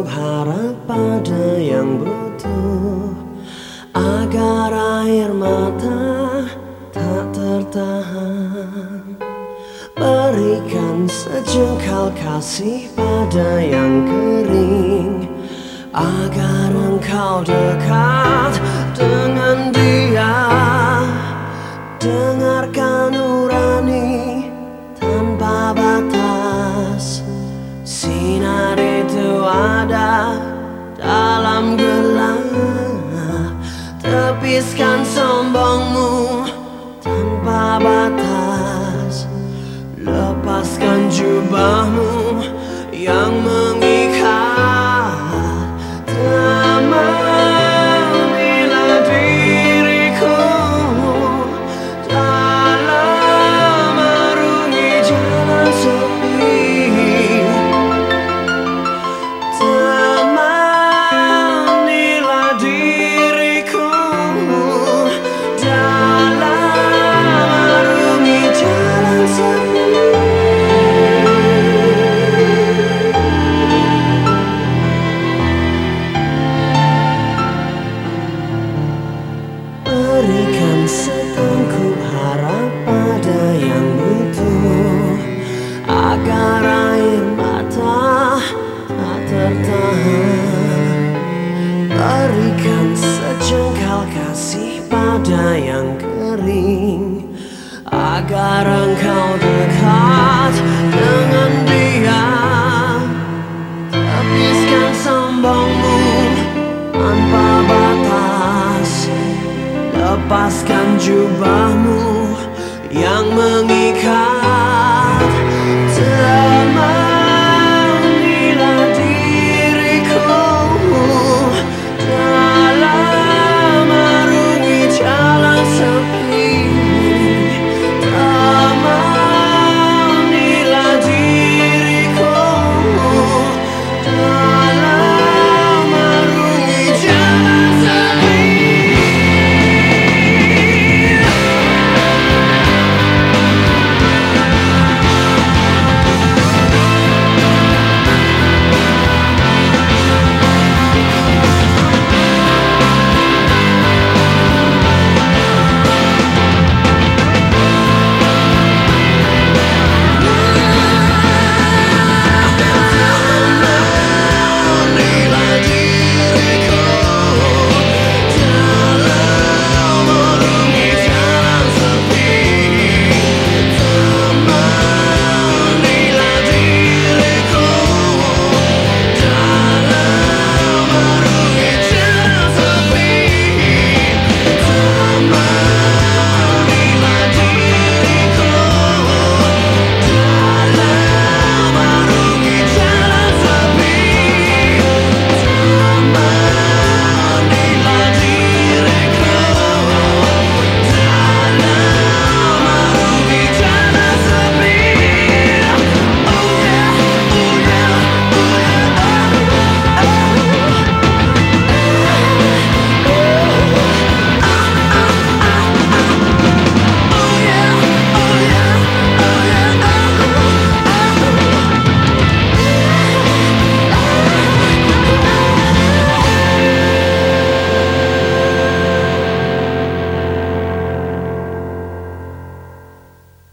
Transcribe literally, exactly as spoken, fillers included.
setangkup harap pada yang butuh, agar air mata tak tertahan. Berikan sejengkal kasih pada yang kering, agar engkau dekat dengan dia. Dengarkan nurani tanpa batas, sinar itu ada dalam gelap. Tepiskan sombongmu tanpa batas, lepaskan jubahmu yang mengikat. Temanilah diriku dalam arungi jalan sepi. Temanilah diriku dalam arungi jalan sepi. Berikan setangkup harap pada yang butuh, agar air mata tak tertahan. Berikan sejengkal kasih pada yang kering, agar engkau